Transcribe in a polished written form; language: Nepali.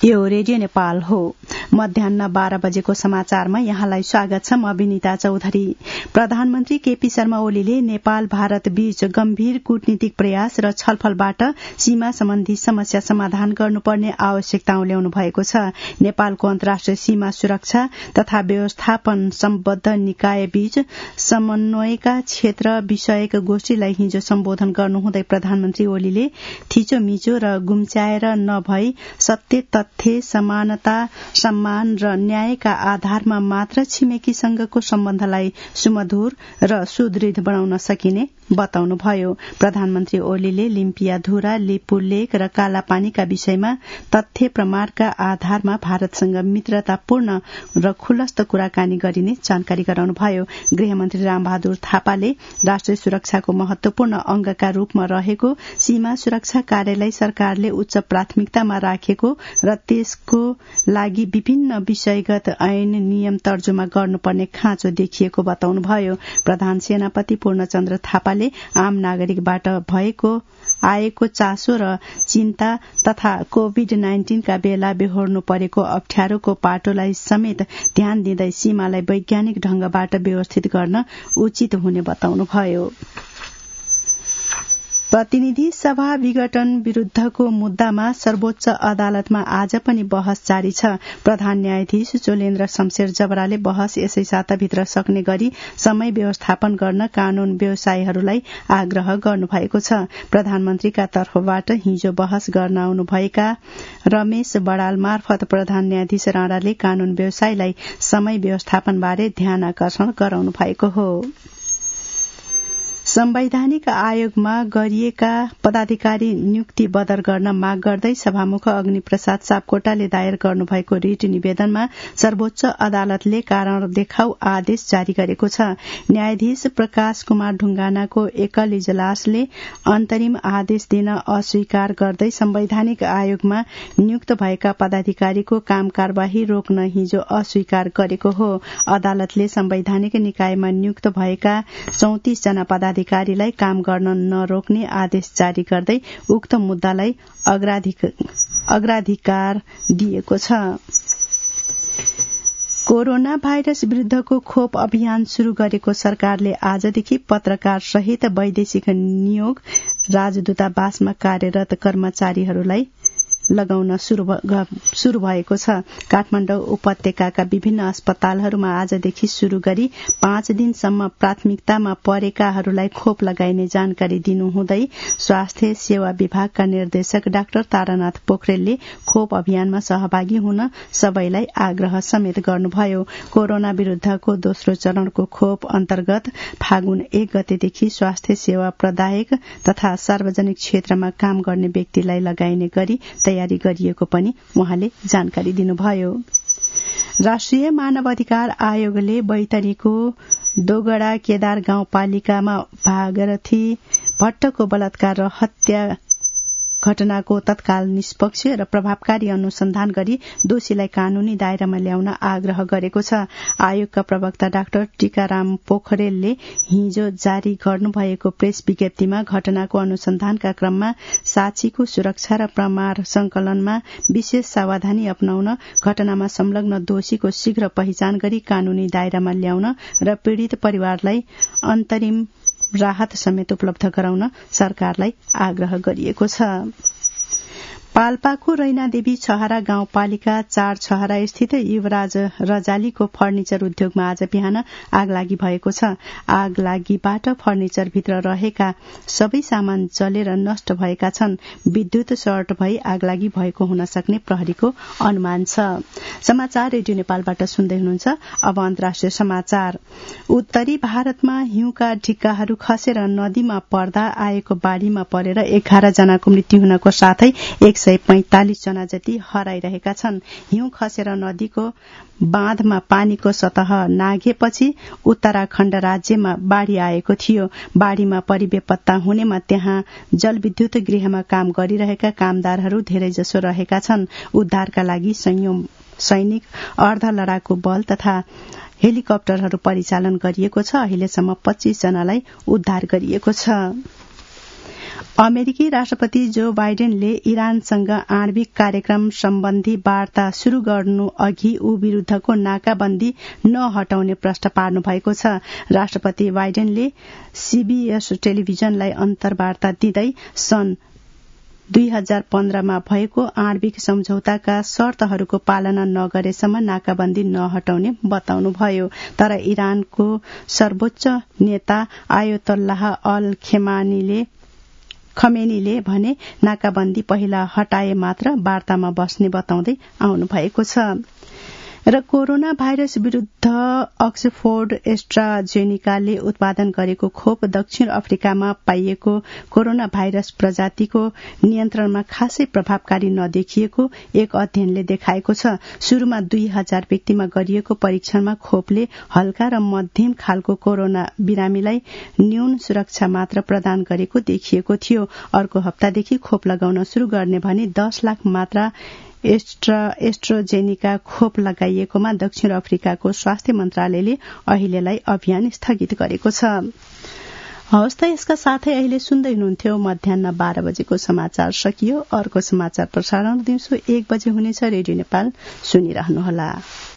यो रेडियो नेपाल हो। मध्याह्न 12 बजेको समाचारमा यहाँलाई स्वागत छ। म विनिता चौधरी। प्रधानमन्त्री केपी शर्मा ओलीले नेपाल भारत बीच गम्भीर कूटनीतिक प्रयास र छलफलबाट सीमा सम्बन्धी समस्या समाधान गर्नुपर्ने आवश्यकता उल्याउनु भएको छ। नेपालको अन्तर्राष्ट्रिय सीमा सुरक्षा तथा व्यवस्थापन सम्बद्ध निकाय बीच समन्वयका क्षेत्र विषयक गोष्ठीलाई हिजो सम्बोधन गर्नुहुँदै प्रधानमन्त्री ओलीले थिचोमिचो र गुम्च्याएर नभई सत्य तथ्य समानता सम्मान र न्यायका आधारमा मात्र छिमेकीसँगको सम्बन्धलाई सुमधुर र सुदृढ बनाउन सकिने बताउनुभयो। प्रधानमन्त्री ओलीले लिम्पियाधुरा, लिपुलेक र कालापानीका विषयमा तथ्य प्रमाणका आधारमा भारतसँग मित्रतापूर्ण र खुलस्त कुराकानी गरिने जानकारी गराउनुभयो। गृहमन्त्री रामबहादुर थापाले राष्ट्रिय सुरक्षाको महत्वपूर्ण अंगका रूपमा रहेको सीमा सुरक्षा कार्यलाई सरकारले उच्च प्राथमिकतामा राखेको र त्यसको लागि विभिन्न विषयगत ऐन नियम तर्जुमा गर्नुपर्ने खाँचो देखिएको बताउनुभयो। प्रधान सेनापति पूर्णचन्द्र थापाले आम नागरिकबाट आएको चासो र चिन्ता तथा कोभिड-19 का बेला बेहोर्नु परेको अप्ठ्यारोको पाटोलाई समेत ध्यान दिँदै सीमालाई वैज्ञानिक ढंगबाट व्यवस्थित गर्न उचित हुने बताउनुभयो। प्रतिनिधि सभा विघटन विरूद्धको मुद्दामा सर्वोच्च अदालतमा आज पनि बहस जारी छ। प्रधान न्यायाधीश चोलेन्द्र शमशेर जबराले बहस यसै साताभित्र सक्ने गरी समय व्यवस्थापन गर्न कानून व्यवसायीहरूलाई आग्रह गर्नुभएको छ। प्रधानमन्त्रीका तर्फबाट हिजो बहस गर्न आउनुभएका रमेश बडाल मार्फत प्रधान न्यायाधीश राणाले कानून व्यवसायीलाई समय व्यवस्थापनबारे ध्यान आकर्षण गराउनु भएको हो। संवैधानिक आयोगमा गरिएका पदाधिकारी नियुक्ति बदर गर्न माग गर्दै सभामुख अग्निप्रसाद सापकोटाले दायर गर्नुभएको रिट निवेदनमा सर्वोच्च अदालतले कारण देखाउ आदेश जारी गरेको छ। न्यायाधीश प्रकाश कुमार ढुंगानाको एकल इजलासले अन्तरिम आदेश दिन अस्वीकार गर्दै संवैधानिक आयोगमा नियुक्त भएका पदाधिकारीको काम कार्यवाही रोक्न हिजो अस्वीकार गरेको हो। अदालतले संवैधानिक निकायमा नियुक्त भएका 34 जना पदाधिकारीलाई काम गर्न नरोक्ने आदेश जारी गर्दै उक्त मुद्दालाई अग्राधिकार दिएको छ। कोरोना भाइरस विरूद्धको खोप अभियान शुरू गरेको सरकारले आजदेखि पत्रकार सहित वैदेशिक नियोग राजदूतावासमा कार्यरत कर्मचारीहरूलाई लगाउन शुरू भएको छ। काठमाडौँ उपत्यकाका विभिन्न अस्पतालहरूमा आजदेखि शुरू गरी 5 दिनसम्म प्राथमिकतामा परेकाहरूलाई खोप लगाइने जानकारी दिनुहुँदै स्वास्थ्य सेवा विभागका निर्देशक डाक्टर तारानाथ पोखरेलले खोप अभियानमा सहभागी हुन सबैलाई आग्रह समेत गर्नुभयो। कोरोना विरूद्धको दोस्रो चरणको खोप अन्तर्गत फागुन 1 गतेदेखि स्वास्थ्य सेवा प्रदायक तथा सार्वजनिक क्षेत्रमा काम गर्ने व्यक्तिलाई लगाइने गरी तयारी गरिएको पनि उहाँले जानकारी दिनुभयो। राष्ट्रिय मानव अधिकार आयोगले बैतडीको दोगडा केदार गाउँपालिकामा भागरथी भट्टको बलात्कार र हत्या घटनाको तत्काल निष्पक्ष र प्रभावकारी अनुसन्धान गरी दोषीलाई कानूनी दायरामा ल्याउन आग्रह गरेको छ। आयोगका प्रवक्ता डाक्टर टीकाराम पोखरेलले हिजो जारी गर्नुभएको प्रेस विज्ञप्तिमा घटनाको अनुसन्धानका क्रममा साक्षीको सुरक्षा र प्रमाण संकलनमा विशेष सावधानी अपनाउन, घटनामा संलग्न दोषीको शीघ्र पहिचान गरी कानूनी दायरामा ल्याउन र पीड़ित परिवारलाई अन्तरिम राहत समेत उपलब्ध गराउन सरकारलाई आग्रह गरिएको छ। पाल्पाको रैनादेवी छहरा गाउँपालिका 4 छहरा स्थित युवराज रजालीको फर्निचर उद्योगमा आज बिहान आगलागी भएको छ। आगलागीबाट फर्निचरभित्र रहेका सबै सामान जलेर नष्ट भएका छन्। विद्युत सर्ट भई आगलागी भएको हुन सक्ने प्रहरीको अनुमान छ। समाचार रेडियो नेपालबाट सुन्दै हुनुहुन्छ। अब अन्तर्राष्ट्रिय समाचार। उत्तरी भारतमा हिउँका ढिक्काहरू खसेर नदीमा पर्दा आएको बाढ़ीमा परेर 11 जनाको मृत्यु हुनको साथै 145 जना जति हराइरहेका छन्। हिउँ खसेर नदीको बाँधमा पानीको सतह नाघेपछि उत्तराखण्ड राज्यमा बाढ़ी आएको थियो। बाढ़ीमा परिबेपत्ता हुनेमा त्यहाँ जलविद्युत गृहमा काम गरिरहेका कामदारहरू धेरैजसो रहेका छन्। उद्धारका लागि सैनिक, अर्ध लडाकु बल तथा हेलिकप्टरहरू परिचालन गरिएको छ। अहिलेसम्म 25 जनालाई उद्धार गरिएको छ। अमेरिकी राष्ट्रपति जो बाइडेनले इरानसँग आणविक कार्यक्रम सम्बन्धी वार्ता शुरू गर्नु अघि ऊ विरूद्धको नाकाबन्दी नहटाउने प्रश्न पार्नु भएको छ। राष्ट्रपति बाइडेनले सीबीएस टेलिभिजनलाई अन्तर्वार्ता दिँदै सन् 2015 मा भएको आणविक सम्झौताका शर्तहरूको पालना नगरेसम्म नाकाबन्दी नहटाउने बताउनुभयो। तर इरानको सर्वोच्च नेता आयतोल्लाह अल खमेनीले भने नाकाबन्दी पहिला हटाए मात्र वार्तामा बस्ने बताउँदै आउनु भएको छ। र कोरोना भाइरस विरूद्ध अक्सफोर्ड एस्ट्राजेनिकाले उत्पादन गरेको खोप दक्षिण अफ्रिकामा पाइएको कोरोना भाइरस प्रजातिको नियन्त्रणमा खासै प्रभावकारी नदेखिएको एक अध्ययनले देखाएको छ। शुरूमा 2000 व्यक्तिमा गरिएको परीक्षणमा खोपले हल्का र मध्यम खालको कोरोना बिरामीलाई न्यून सुरक्षा मात्र प्रदान गरेको देखिएको थियो। अर्को हप्तादेखि खोप लगाउन शुरू गर्ने भने 10 लाख मात्रा एस्ट्राजेनिका खोप लगाइएकोमा दक्षिण अफ्रिकाको स्वास्थ्य मन्त्रालयले अहिलेलाई अभियान स्थगित गरेको छ। हवस् त यसका साथै अहिले सुन्दै हुनुहुन्थ्यो मध्याह्न 12 बजेको समाचार सकियो। अर्को समाचार प्रसारण दिउँसो 1 बजे हुनेछ। रेडियो नेपाल सुनिरहनुहोला।